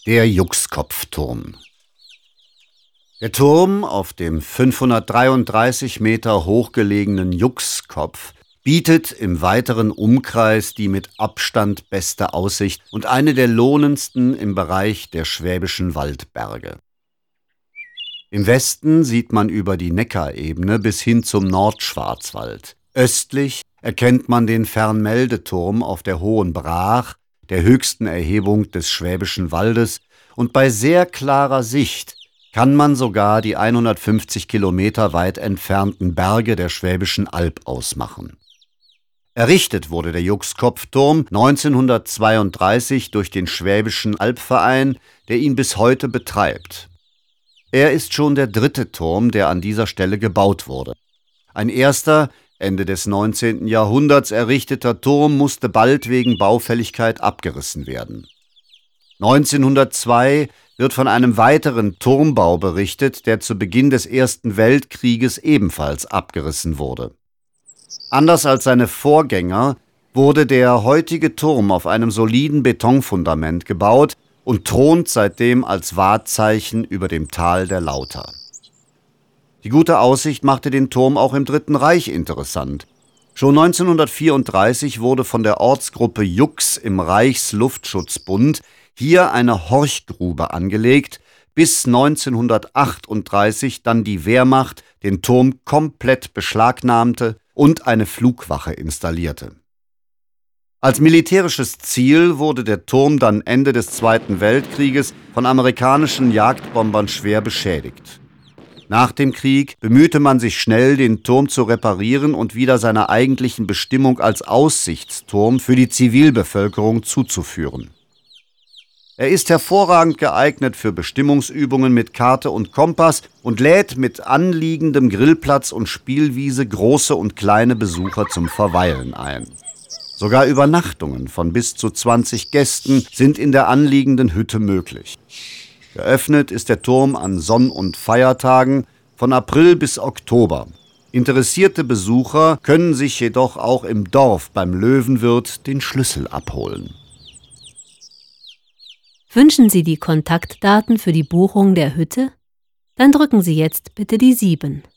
Der Juxkopfturm. Der Turm auf dem 533 Meter hochgelegenen Juxkopf bietet im weiteren Umkreis die mit Abstand beste Aussicht und eine der lohnendsten im Bereich der Schwäbischen Waldberge. Im Westen sieht man über die Neckarebene bis hin zum Nordschwarzwald. Östlich erkennt man den Fernmeldeturm auf der Hohen Brach, der höchsten Erhebung des Schwäbischen Waldes, und bei sehr klarer Sicht kann man sogar die 150 Kilometer weit entfernten Berge der Schwäbischen Alb ausmachen. Errichtet wurde der Juxkopfturm 1932 durch den Schwäbischen Albverein, der ihn bis heute betreibt. Er ist schon der dritte Turm, der an dieser Stelle gebaut wurde. Ein erster, Ende des 19. Jahrhunderts errichteter Turm musste bald wegen Baufälligkeit abgerissen werden. 1902 wird von einem weiteren Turmbau berichtet, der zu Beginn des Ersten Weltkrieges ebenfalls abgerissen wurde. Anders als seine Vorgänger wurde der heutige Turm auf einem soliden Betonfundament gebaut und thront seitdem als Wahrzeichen über dem Tal der Lauter. Die gute Aussicht machte den Turm auch im Dritten Reich interessant. Schon 1934 wurde von der Ortsgruppe Jux im Reichsluftschutzbund hier eine Horchgrube angelegt, bis 1938 dann die Wehrmacht den Turm komplett beschlagnahmte und eine Flugwache installierte. Als militärisches Ziel wurde der Turm dann Ende des Zweiten Weltkrieges von amerikanischen Jagdbombern schwer beschädigt. Nach dem Krieg bemühte man sich schnell, den Turm zu reparieren und wieder seiner eigentlichen Bestimmung als Aussichtsturm für die Zivilbevölkerung zuzuführen. Er ist hervorragend geeignet für Bestimmungsübungen mit Karte und Kompass und lädt mit anliegendem Grillplatz und Spielwiese große und kleine Besucher zum Verweilen ein. Sogar Übernachtungen von bis zu 20 Gästen sind in der anliegenden Hütte möglich. Geöffnet ist der Turm an Sonn- und Feiertagen von April bis Oktober. Interessierte Besucher können sich jedoch auch im Dorf beim Löwenwirt den Schlüssel abholen. Wünschen Sie die Kontaktdaten für die Buchung der Hütte? Dann drücken Sie jetzt bitte die 7.